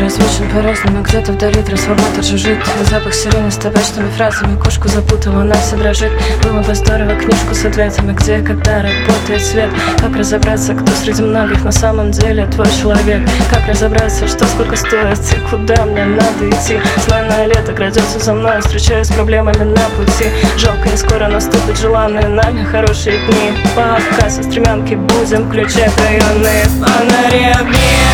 различен по-разному, где-то вдали трансформатор жужжит. Запах сирены с табачными фразами, кошку запутала, она вся дрожит. Было бы здорово книжку с ответами, где и когда работает свет. Как разобраться, кто среди многих на самом деле твой человек? Как разобраться, что сколько стоит и куда мне надо идти? Знойное лето крадется за мной, встречаюсь с проблемами на пути. Жалко, не скоро наступят желанные нами хорошие дни. Пока со стремянки будем включать районы фонари огни.